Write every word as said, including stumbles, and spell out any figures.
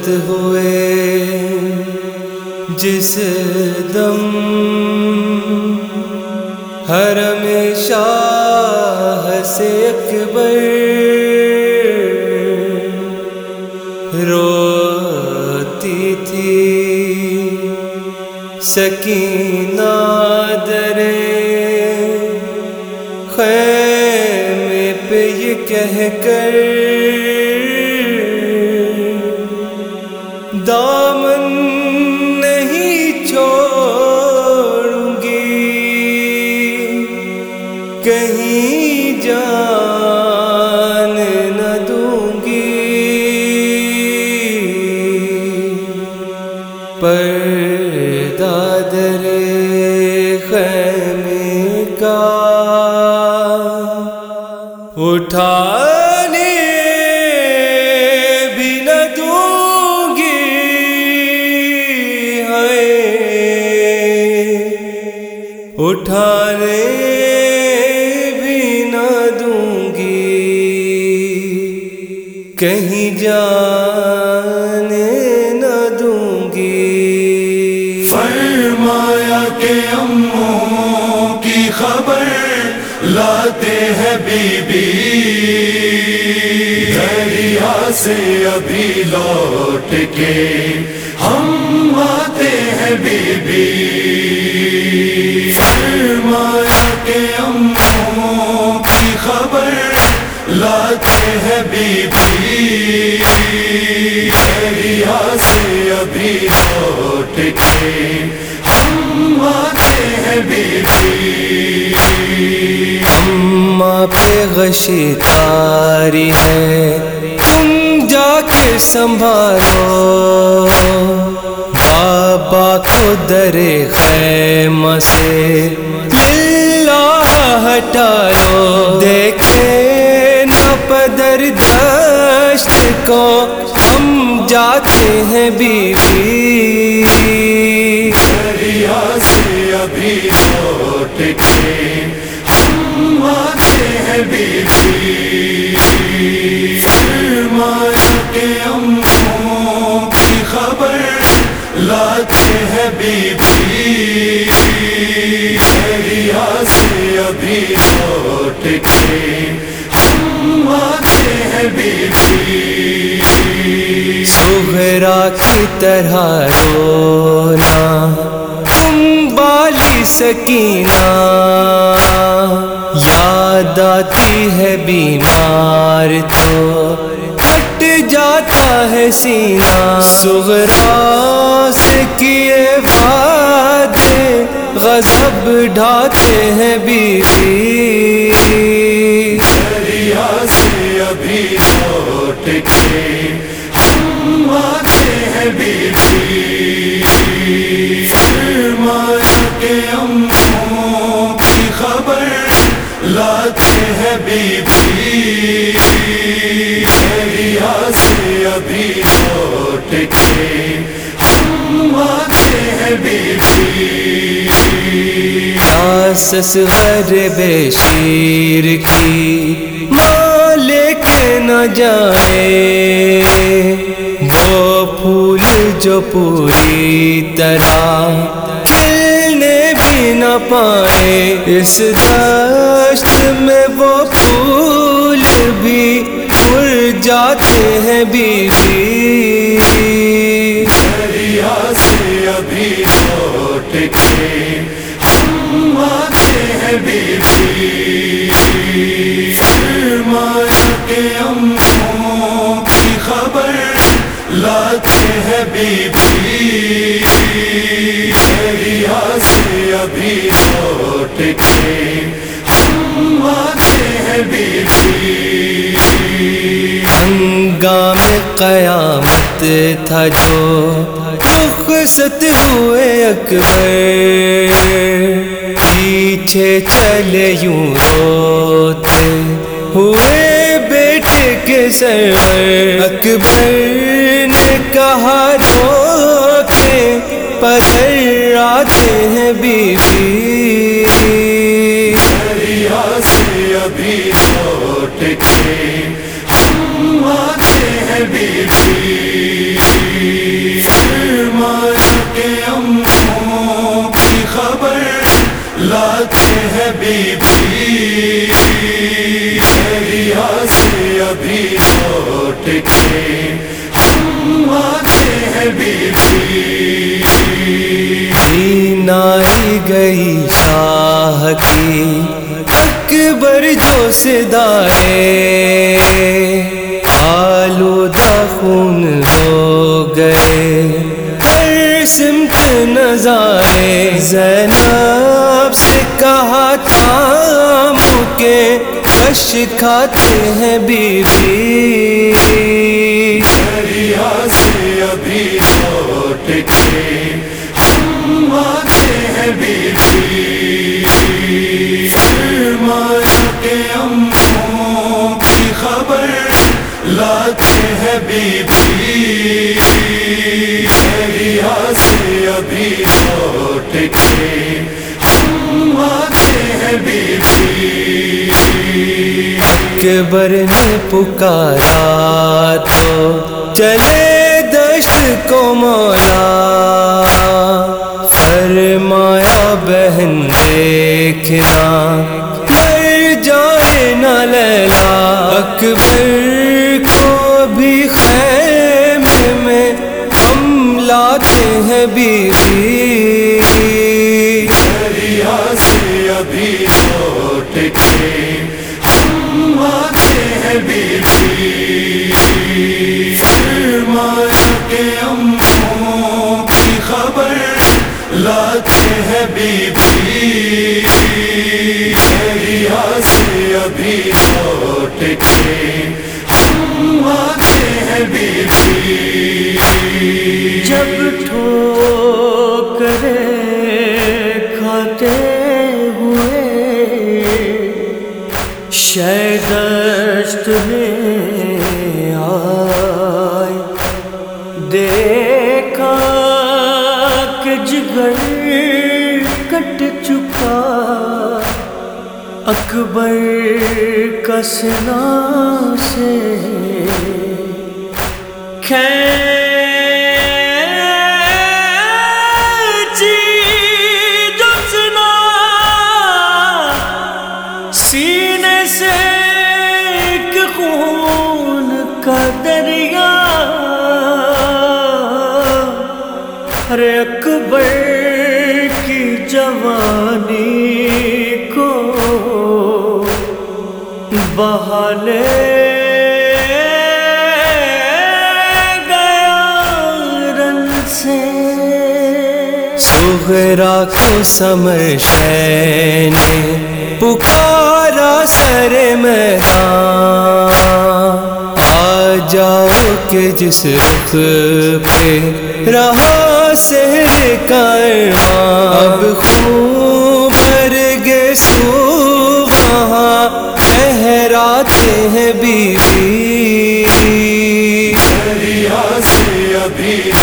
ہوئے جس دم حرم شاہ سے اکبر روتی تھی سکینہ درے خیمے پہ یہ کہہ کر دامن نہیں چھوڑوں گی کہیں جان نہ دوں گی پردہ در خیمے کا اٹھانے بھی نہ دوں گی ہے اٹھانے بھی نہ دوں گی کہیں جانے نہ دوں گی فرمایا کہ اموں کی خبر لاتے ہیں بی بی دریا سے ابھی لوٹ کے ہم آتے ہیں بی بی فرمایا کہ اموں کی خبر لاتے ہیں بی بی دریا سے ابھی لوٹ کے ہم آتے ہیں بی بی اماں پہ غشی تاری ہے تم جا کے سنبھالو بابا کو در خیمہ سے للہ ہٹا لو دیکھے نہ پدر دشت کو ہم جاتے ہیں بی بی دریا سے ابھی لوٹ کے ہم آتے ہیں بی بی فرمایا کہ اموں کی خبر لاتے ہیں بی بی دریا سے ابھی لوٹ کے ہم آتے ہیں بی بی سغرا کی طرح رونا تم بالی سکینہ یاد آتی ہے بیمار تو پھٹ جاتا ہے سینہ سغرا سے کیے وعدے غضب ڈھاتے ہیں بی بی دریا سے ابھی لوٹ کے ہم آتے ہیں بی بی فرمایا کہ اموں کی خبر لاتے ہیں بی بی دریا سے ابھی لوٹ کے ہم آتے ہیں بی بی آسس غرب شیر کی ماں لے کے نہ جائے وہ پھول جو پوری طرح کھلنے بھی نہ پائے اس دشت میں وہ پھول بھی مرجھاتے ہیں بی بی دریا سے ابھی لوٹ کے ہم آتے ہیں بی بی فرمایا کہ اموں کی خبر لاتے ہیں بی بی دریا سے ابھی لوٹ کے ہم آتے ہیں بی بی ہنگام قیامت تھا جو رخصت ہوئے اکبر پیچھے چلے یوں روتے ہوئے بیٹے کے سرور اکبر نے کہا رو کے پدھر آتے ہیں بی بی دریا سے ابھی لوٹ کے ہم آتے ہیں بی بی بیوی دریا سے ابھی لوٹ کے ہم آتے ہیں بیوی نائی گئی شاہ کی اکبر جو صدائے آلودہ خون ہو گئے ہر سمت نظارے زینب سے کہا تھام کے کش کھاتے ہیں بیوی دریا سے ابھی لوٹ کے ہم آتے ہیں بیوی فرمایا کہ اموں کی خبر لاتے ہیں بیوی دریا سے ابھی لوٹ کے ہم آتے ہیں بیوی اکبر نے پکارا تو چلے دشت کو مولا فرمایا بہن دیکھنا مر جائے نہ لیلا اکبر کو بھی خیمے میں ہم لاتے ہیں بیوی دریا سے ابھی لوٹ کے ہم آتے ہیں بیوی فرمایا کہ اموں کی خبر لاتے ہیں بیوی دریا سے ابھی لوٹ کے ہم آتے ہیں بیوی جب ٹھوکریں کھاتے ہوئے شہدشت میں آئے دیکھا کہ جگر کٹ چکا اکبر کا سینہ سے کھینچی جو سینہ سینے سے ایک خون کا دریا ارے اکبر کی جوانی کو بہا لے گیا رن سے صغرا کو سمرشے نے پکارا سر میدان آ جاؤ کہ جس رخ پہ رہا سحر کا ارمان اب خون برگے سو وہاں لہراتے ہیں بیوی دریا سے ابھی